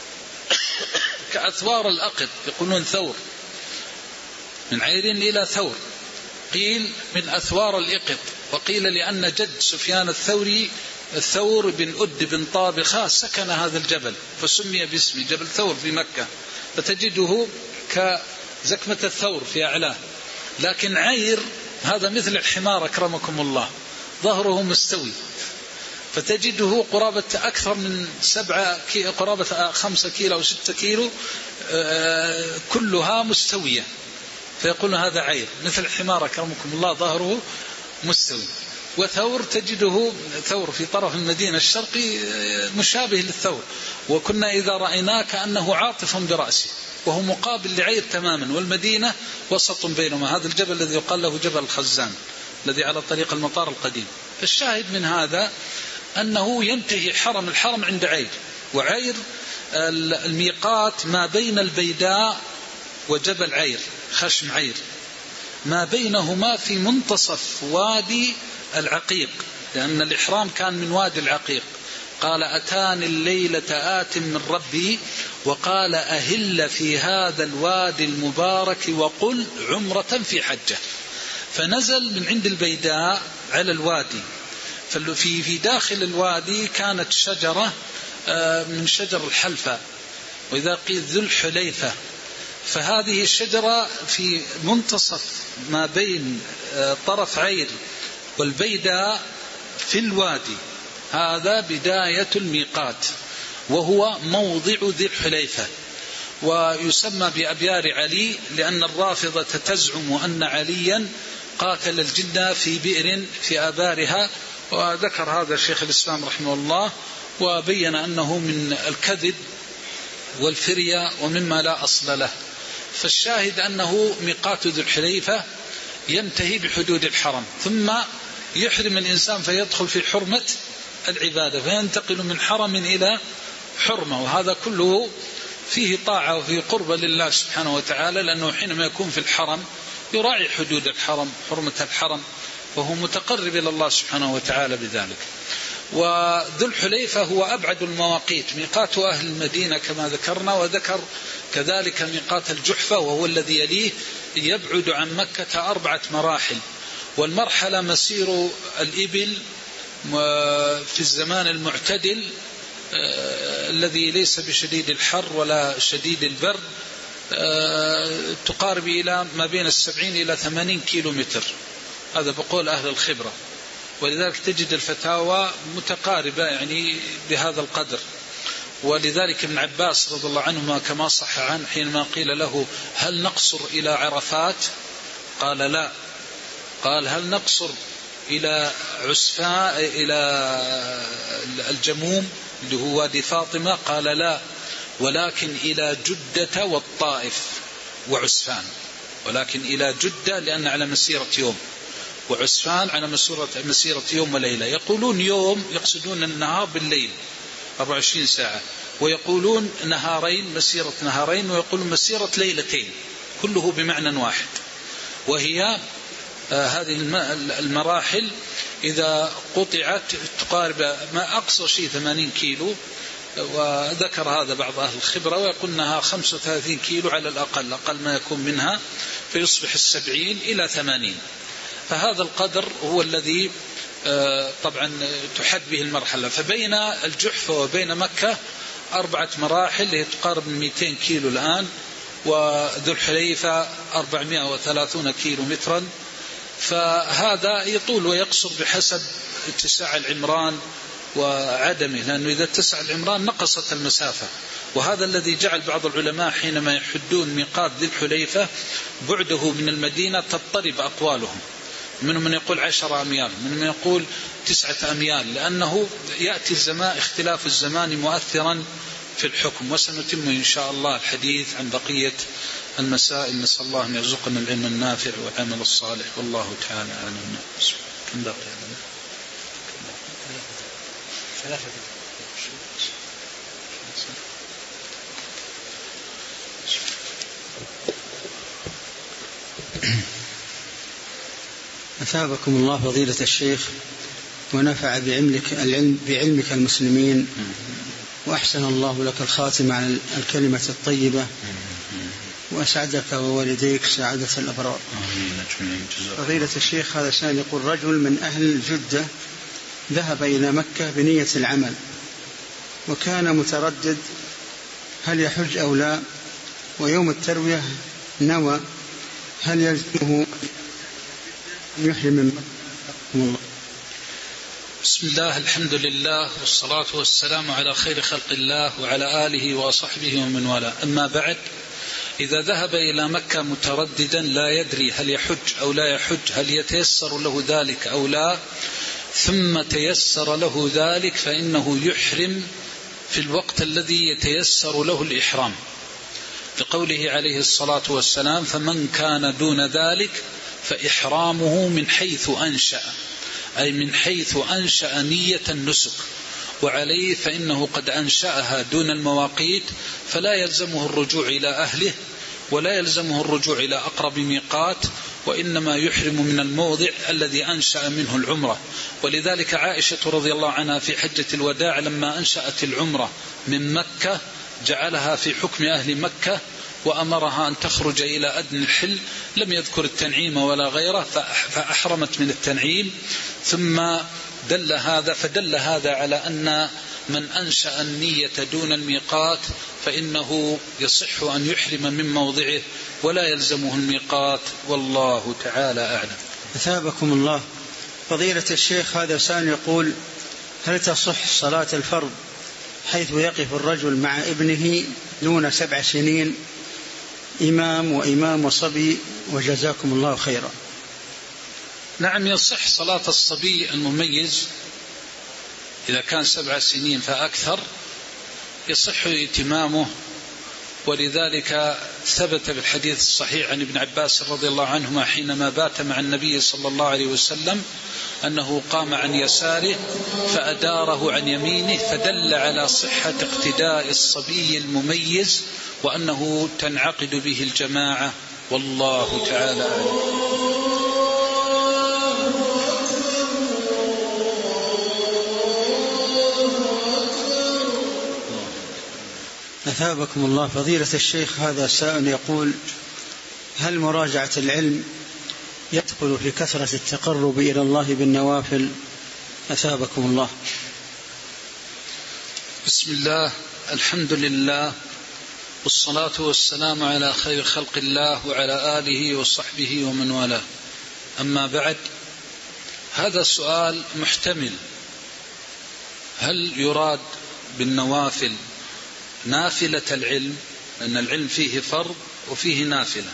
كأثوار الأقط، يقولون ثور، من عير إلى ثور، قيل من أثوار الإقط، وقيل لأن جد سفيان الثوري الثور بن أد بن طابخة سكن هذا الجبل فسمي باسم جبل ثور في مكة، فتجده كزكمة الثور في أعلاه. لكن عير هذا مثل الحمار أكرمكم الله، ظهره مستوي، فتجده قرابة أكثر من 7 كيلو، قرابة 5 كيلو أو 6 كيلو، كلها مستوية، فيقول هذا عير مثل الحمار أكرمكم الله، ظهره مستوي. وثور تجده ثور في طرف المدينة الشرقي مشابه للثور، وكنا إذا رأيناه كأنه عاطف برأسه، وهو مقابل لعير تماما، والمدينة وسط بينهما. هذا الجبل الذي يقال له جبل الخزان الذي على طريق المطار القديم. فالشاهد من هذا أنه ينتهي الحرم عند عير، وعير الميقات ما بين البيداء وجبل عير خشم عير، ما بينهما في منتصف وادي العقيق، لأن الإحرام كان من وادي العقيق. قال أتاني الليلة آت من ربي وقال أهل في هذا الوادي المبارك وقل عمرة في حجة. فنزل من عند البيداء على الوادي، في داخل الوادي كانت شجرة من شجر الحلفة، وإذا قيل ذو الحليفة، فهذه الشجرة في منتصف ما بين طرف عير والبيداء في الوادي، هذا بداية الميقات، وهو موضع ذي الحليفة، ويسمى بأبيار علي لأن الرافضة تزعم أن عليا قاتل الجن في بئر في آبارها، وذكر هذا شيخ الإسلام رحمه الله، وبين أنه من الكذب والفرية ومما لا أصل له. فالشاهد أنه ميقات ذي الحليفة ينتهي بحدود الحرم، ثم يحرم الإنسان فيدخل في حرمة العبادة، فينتقل من حرم إلى حرمة، وهذا كله فيه طاعة وفيه قربة لله سبحانه وتعالى، لأنه حينما يكون في الحرم يراعي حدود الحرم، حرمة الحرم، وهو متقرب إلى الله سبحانه وتعالى بذلك. وذو الحليفة هو أبعد المواقيت، ميقات أهل المدينة كما ذكرنا، وذكر كذلك ميقات الجحفة وهو الذي يليه، يبعد عن مكة 4 مراحل، والمرحلة مسير الإبل في الزمان المعتدل الذي ليس بشديد الحر ولا شديد البرد، تقارب إلى ما بين 70 إلى 80 كيلو متر، هذا بقول أهل الخبرة، ولذلك تجد الفتاوى متقاربة يعني بهذا القدر. ولذلك ابن عباس رضي الله عنهما كما صح عنه حينما قيل له هل نقصر إلى عرفات؟ قال لا. قال هل نقصر إلى عسفاء إلى الجموم اللي هو وادي فاطمة؟ قال لا، ولكن إلى جدة والطائف وعسفان، ولكن إلى جدة لأن على مسيرة يوم، وعسفان على مسيرة يوم وليلة. يقولون يوم يقصدون النهار بالليل 24 ساعة، ويقولون نهارين مسيرة نهارين، ويقولون مسيرة ليلتين، كله بمعنى واحد. وهي هذه المراحل إذا قطعت تقارب ما أقصى شيء 80 كيلو، وذكر هذا بعض أهل الخبرة، ويقول أنها 35 كيلو على الأقل، أقل ما يكون منها، فيصبح 70 إلى 80. فهذا القدر هو الذي طبعا تحد به المرحلة. فبين الجحفة وبين مكة 4 مراحل، هي تقارب من 200 كيلو الآن، وذو الحليفة 430 كيلو مترا. فهذا يطول ويقصر بحسب اتساع العمران وعدمه، لأنه إذا اتسع العمران نقصت المسافة. وهذا الذي جعل بعض العلماء حينما يحدون ميقات ذي الحليفة بعده من المدينة تضطرب أقوالهم، منهم من يقول 10 أميال، منهم من يقول 9 أميال، لأنه يأتي الزمان اختلاف الزمان مؤثرا في الحكم، وسنتم إن شاء الله الحديث عن بقية المسائل. نسأل الله أن يرزقنا العلم النافع والعمل الصالح، والله تعالى أعلم. كم باقي؟ أثابكم الله فضيلة الشيخ، ونفع بعلمك المسلمين، وأحسن الله لك الخاتم على الكلمة الطيبة، وأسعدك ووالديك سعادة الأبرار. فضيلة الشيخ، هذا سائل يقول: رجل من أهل جدة ذهب إلى مكة بنية العمل، وكان متردد هل يحج أو لا، ويوم التروية نوى، هل يلزمه يحرم من مكة؟ بسم الله، الحمد لله، والصلاة والسلام على خير خلق الله وعلى آله وصحبه ومن والاه. أما بعد، إذا ذهب إلى مكة مترددا لا يدري هل يحج أو لا يحج، هل يتيسر له ذلك أو لا، ثم تيسر له ذلك، فإنه يحرم في الوقت الذي يتيسر له الإحرام، لقوله عليه الصلاة والسلام: فمن كان دون ذلك فإحرامه من حيث أنشأ، أي من حيث أنشأ نية النسك، وعليه فإنه قد أنشأها دون المواقيت، فلا يلزمه الرجوع إلى أهله، ولا يلزمه الرجوع إلى أقرب ميقات، وإنما يحرم من الموضع الذي أنشأ منه العمرة. ولذلك عائشة رضي الله عنها في حجة الوداع لما أنشأت العمرة من مكة جعلها في حكم أهل مكة، وأمرها أن تخرج إلى أدنى الحل، لم يذكر التنعيم ولا غيره، فأحرمت من التنعيم. ثم فدل هذا على أن من أنشأ النية دون الميقات فإنه يصح أن يحرم من موضعه ولا يلزمه الميقات، والله تعالى أعلم. أثابكم الله فضيلة الشيخ، هذا سائل يقول: هل تصح صلاة الفرض حيث يقف الرجل مع ابنه دون 7 سنين، إمام وإمام وصبي، وجزاكم الله خيرا؟ نعم، يصح صلاة الصبي المميز إذا كان 7 سنين فأكثر، يصح ائتمامه. ولذلك ثبت في الحديث الصحيح عن ابن عباس رضي الله عنهما حينما بات مع النبي صلى الله عليه وسلم أنه قام عن يساره فأداره عن يمينه، فدل على صحة اقتداء الصبي المميز، وأنه تنعقد به الجماعة، والله تعالى أعلم. أثابكم الله فضيلة الشيخ، هذا سائل يقول: هل مراجعة العلم يدخل في كثرة التقرب إلى الله بالنوافل؟ أثابكم الله. بسم الله، الحمد لله، والصلاة والسلام على خير خلق الله وعلى آله وصحبه ومن والاه. أما بعد، هذا السؤال محتمل: هل يراد بالنوافل نافلة العلم؟ لأن العلم فيه فرض وفيه نافلة،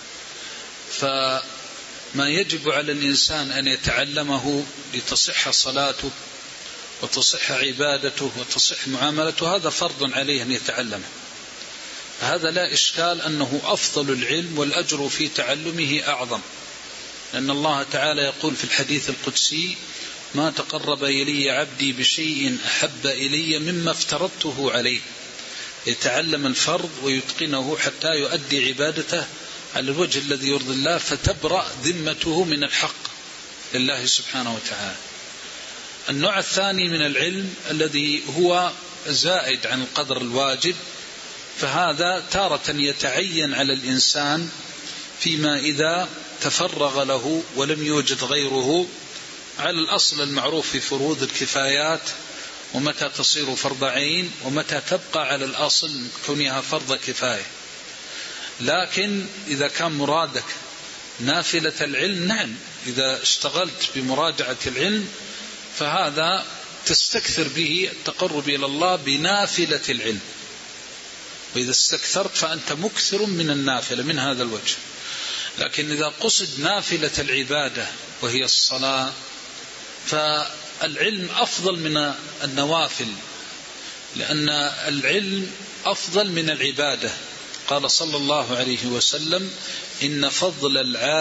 فما يجب على الإنسان أن يتعلمه لتصح صلاته وتصح عبادته وتصح معاملته، هذا فرض عليه أن يتعلمه. هذا لا إشكال أنه أفضل العلم، والأجر في تعلمه أعظم، لأن الله تعالى يقول في الحديث القدسي: ما تقرب إلي عبدي بشيء أحب إلي مما افترضته عليه. يتعلم الفرض ويتقنه حتى يؤدي عبادته على الوجه الذي يرضي الله، فتبرأ ذمته من الحق لله سبحانه وتعالى. النوع الثاني من العلم الذي هو زائد عن القدر الواجب، فهذا تارة يتعين على الإنسان فيما إذا تفرغ له ولم يوجد غيره، على الأصل المعروف في فروض الكفايات، ومتى تصير فرض عين، ومتى تبقى على الأصل كونها فرض كفاية. لكن إذا كان مرادك نافلة العلم، نعم، إذا اشتغلت بمراجعة العلم فهذا تستكثر به التقرب إلى الله بنافلة العلم، وإذا استكثرت فأنت مكثر من النافلة من هذا الوجه. لكن إذا قصد نافلة العبادة وهي الصلاة، فالعلم أفضل من النوافل، لأن العلم أفضل من العبادة. قال صلى الله عليه وسلم: إن فضل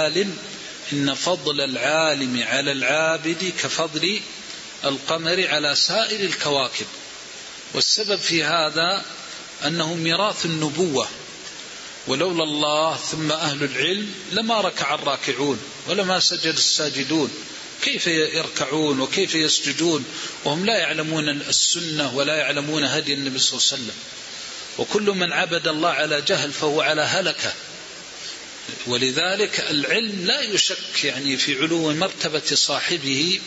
العالم على العابد كفضل القمر على سائر الكواكب. والسبب في هذا أنه ميراث النبوة، ولولا الله ثم أهل العلم لما ركع الراكعون ولما سجد الساجدون. كيف يركعون وكيف يسجدون وهم لا يعلمون السنة ولا يعلمون هدي النبي صلى الله عليه وسلم؟ وكل من عبد الله على جهل فهو على هلكة. ولذلك العلم لا يشك يعني في علو مرتبة صاحبه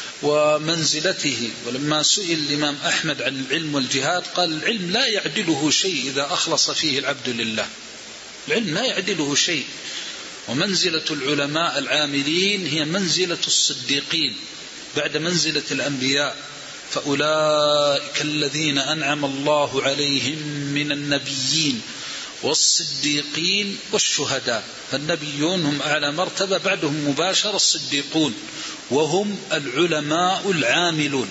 ومنزلته. ولما سئل الإمام أحمد عن العلم والجهاد قال: العلم لا يعدله شيء إذا أخلص فيه العبد لله. العلم لا يعدله شيء. ومنزلة العلماء العاملين هي منزلة الصديقين بعد منزلة الأنبياء، فأولئك الذين أنعم الله عليهم من النبيين والصديقين والشهداء. فالنبيون هم أعلى مرتبة، بعدهم مباشر الصديقون، وهم العلماء العاملون.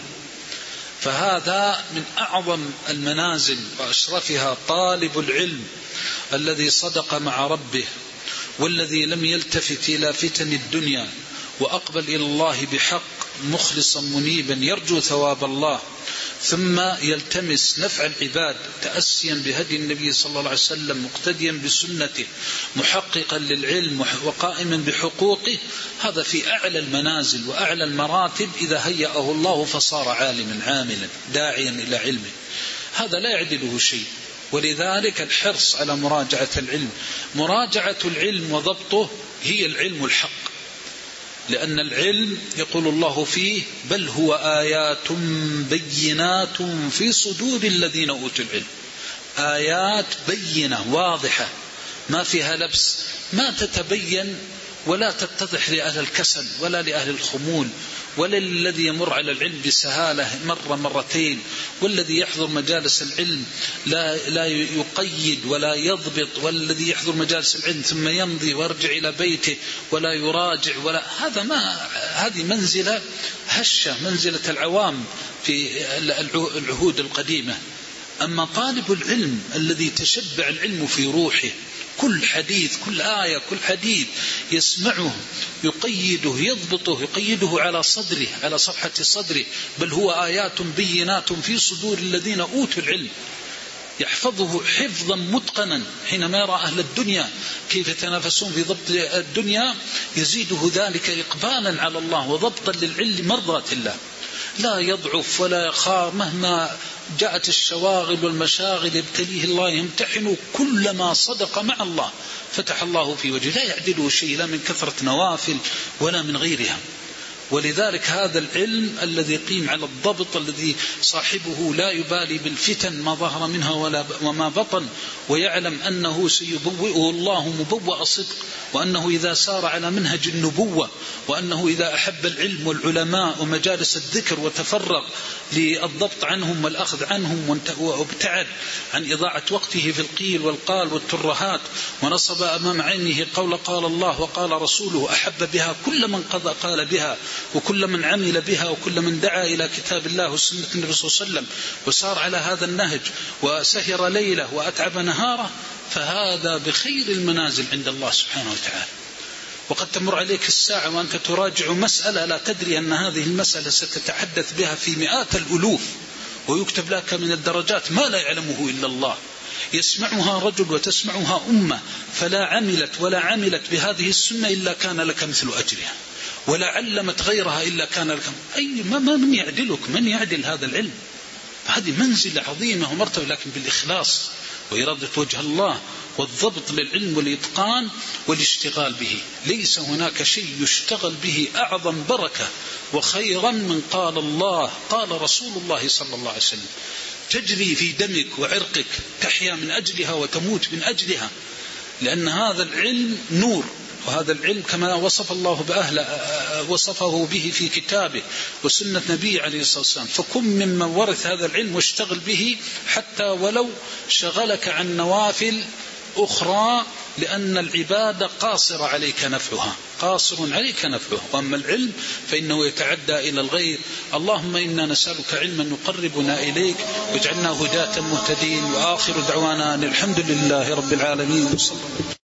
فهذا من أعظم المنازل وأشرفها طالب العلم الذي صدق مع ربه، والذي لم يلتفت إلى فتن الدنيا، وأقبل إلى الله بحق مخلصا منيبا يرجو ثواب الله، ثم يلتمس نفع العباد تأسيا بهدي النبي صلى الله عليه وسلم، مقتديا بسنته، محققا للعلم وقائما بحقوقه. هذا في أعلى المنازل وأعلى المراتب إذا هيأه الله فصار عالما عاملا داعيا إلى علمه. هذا لا يعدله شيء. ولذلك الحرص على مراجعة العلم، مراجعة العلم وضبطه هي العلم الحق. لأن العلم يقول الله فيه: بل هو آيات بينات في صدور الذين أوتوا العلم. آيات بينة واضحة ما فيها لبس، ما تتبين ولا تتضح لأهل الكسل ولا لأهل الخمول ولا للذي يمر على العلم بسهالة مرة مرتين، والذي يحضر مجالس العلم لا يقيد ولا يضبط، والذي يحضر مجالس العلم ثم يمضي ويرجع إلى بيته ولا يراجع هذه منزلة هشة، منزلة العوام في العهود القديمة. أما طالب العلم الذي تشبع العلم في روحه، كل حديث كل آية كل حديث يسمعه يقيده يضبطه يقيده على صدره على صفحة صدره. بل هو آيات بينات في صدور الذين أوتوا العلم، يحفظه حفظا متقنا. حينما يرى أهل الدنيا كيف يتنافسون في ضبط الدنيا يزيده ذلك إقبالا على الله وضبطا للعلم مرضاة الله، لا يضعف ولا يخار مهما جاءت الشواغل والمشاغل يبتليه الله يمتحنه. كلما صدق مع الله فتح الله في وجهه، لا يعدله شيء لا من كثرة نوافل ولا من غيرها. ولذلك هذا العلم الذي يقيم على الضبط، الذي صاحبه لا يبالي بالفتن ما ظهر منها وما بطن، ويعلم أنه سيبوئه الله مبوأ صدق، وأنه إذا سار على منهج النبوة، وأنه إذا أحب العلم والعلماء ومجالس الذكر وتفرغ للضبط عنهم والأخذ عنهم وابتعد عن إضاعة وقته في القيل والقال والترهات، ونصب أمام عينه قال الله وقال رسوله، أحب بها كل من قال بها وكل من عمل بها وكل من دعا إلى كتاب الله وسنة النبي صلى الله عليه وسلم وسار على هذا النهج وسهر ليله وأتعب نهاره، فهذا بخير المنازل عند الله سبحانه وتعالى. وقد تمر عليك الساعة وأنت تراجع مسألة لا تدري أن هذه المسألة ستتحدث بها في مئات الألوف، ويكتب لك من الدرجات ما لا يعلمه إلا الله. يسمعها رجل وتسمعها أمة فلا عملت ولا عملت بهذه السنة إلا كان لك مثل أجرها، ولا علمت غيرها إلا كان لك. من يعدلك؟ من يعدل هذا العلم؟ هذه منزلة عظيمة ومرتبة، لكن بالإخلاص وإرادة وجه الله والضبط للعلم والإتقان والاشتغال به. ليس هناك شيء يشتغل به أعظم بركة وخيرا من قال الله قال رسول الله صلى الله عليه وسلم، تجري في دمك وعرقك، تحيا من أجلها وتموت من أجلها، لأن هذا العلم نور. وهذا العلم كما وصف الله وصفه به في كتابه وسنة نبيه عليه الصلاة والسلام. فكن ممن ورث هذا العلم واشتغل به، حتى ولو شغلك عن نوافل أخرى لأن العبادة قاصر عليك نفعها، وأما العلم فإنه يتعدى إلى الغير. اللهم إنا نسألك علما يقربنا إليك واجعلنا هداة مهتدين، وآخر دعوانا الحمد لله رب العالمين.